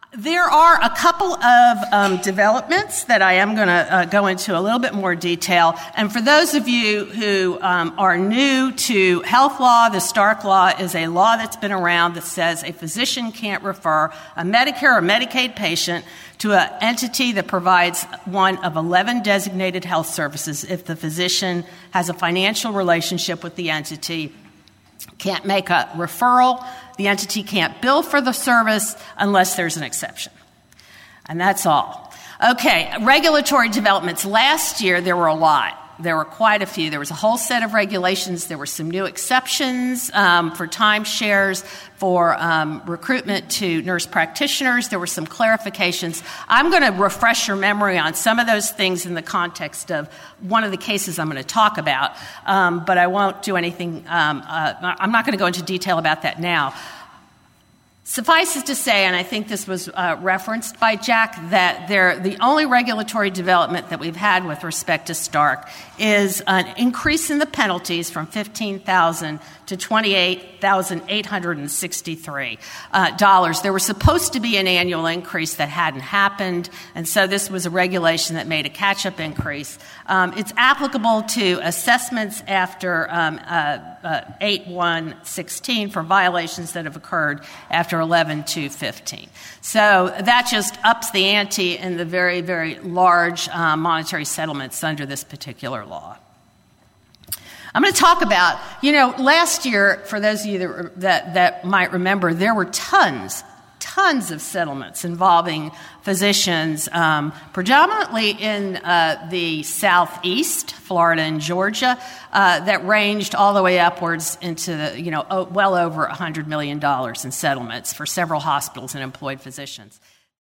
There are a couple of developments that I am going to go into a little bit more detail. And for those of you who are new to health law, the Stark Law is a law that's been around that says a physician can't refer a Medicare or Medicaid patient to an entity that provides one of 11 designated health services if the physician has a financial relationship with the entity, can't make a referral. The entity can't bill for the service unless there's an exception. And that's all. Okay, regulatory developments. Last year, there were a lot. There were quite a few. There was a whole set of regulations. There were some new exceptions for timeshares, for recruitment to nurse practitioners. There were some clarifications. I'm going to refresh your memory on some of those things in the context of one of the cases I'm going to talk about, but I won't do anything. I'm not going to go into detail about that now. Suffice it to say, and I think this was referenced by Jack, that the only regulatory development that we've had with respect to Stark is an increase in the penalties from $15,000 to $28,863. There was supposed to be an annual increase that hadn't happened, and so this was a regulation that made a catch-up increase. It's applicable to assessments after 8/1/16 for violations that have occurred after 11/2/15. So that just ups the ante in the very, very large monetary settlements under this particular law. I'm going to talk about, last year, for those of you that might remember, there were tons of settlements involving physicians, predominantly in the southeast, Florida and Georgia, that ranged all the way upwards into well over $100 million in settlements for several hospitals and employed physicians.